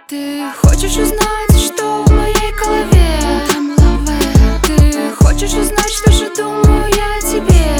Ты хочешь узнать, что в моей голове? Ты хочешь узнать, что же думаю я о тебе?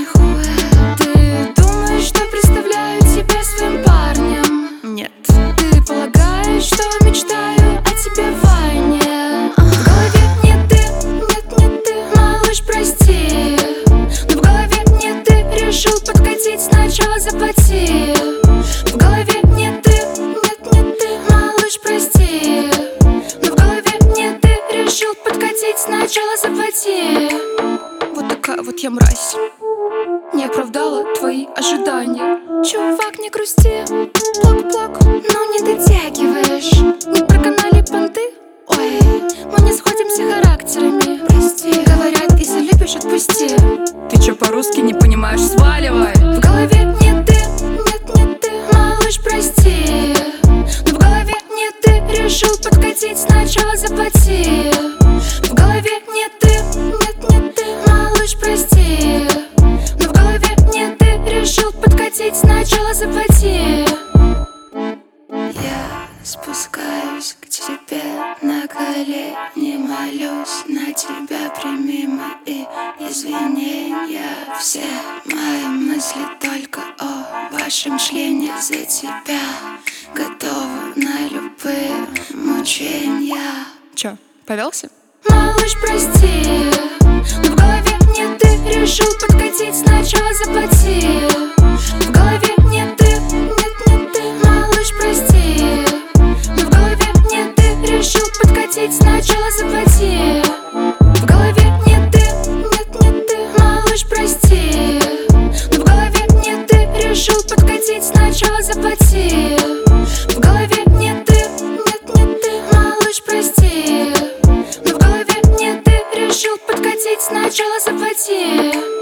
Ты думаешь, что представляю тебя своим парнем? Нет. Ты полагаешь, что мечтаю о тебе вдвойне? В голове не ты, малыш, прости. Но в голове не ты, решил подкатить, сначала заплати. В голове не ты, малыш, прости. Но в голове не ты, решил подкатить, сначала заплати. Вот такая вот я мразь, не оправдала твои ожидания. Чувак, не грусти, плак-плак, но не дотягиваешь. Не проканали понты, ой, мы не сходимся характерами. Прости, говорят, если любишь, отпусти. Ты чё по-русски не понимаешь, сваливай. В голове не ты, малыш, прости. Но в голове не ты, решил подкатить, сначала заплати. В голове не ты, малыш, прости. Но в голове не ты, решил подкатить, сначала заплати. Я спускаюсь к тебе на колени, молюсь на тебя, прими мои извинения. Все мои мысли только о вашем члене. За тебя готова на любые мучения. Чё, повелся? Малыш, прости. Но в голове не ты, решил подкатить, сначала заплати. В голове не ты, малыш, прости. Но в голове не ты, решил подкатить, сначала заплати. В голове не ты, малыш, прости. Но в голове не ты, решил подкатить, сначала заплати. В голове не ты, малыш, прости. Но в голове не ты, решил подкатить, сначала заплати.